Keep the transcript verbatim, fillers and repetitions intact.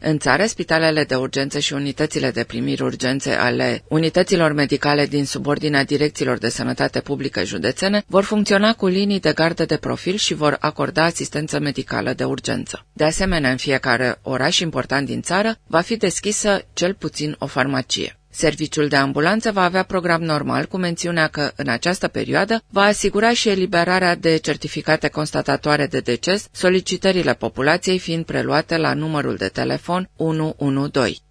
În țară, spitalele de urgență și unitățile de primiri urgențe ale unităților medicale din subordinea direcțiilor de sănătate publică județene vor funcționa cu linii de gardă de profil și vor acorda asistență medicală de urgență. De asemenea, în fiecare oraș important din țară va fi deschisă cel puțin o farmacie. Serviciul de ambulanță va avea program normal, cu mențiunea că, în această perioadă, va asigura și eliberarea de certificate constatatoare de deces, solicitările populației fiind preluate la numărul de telefon unu unu doi.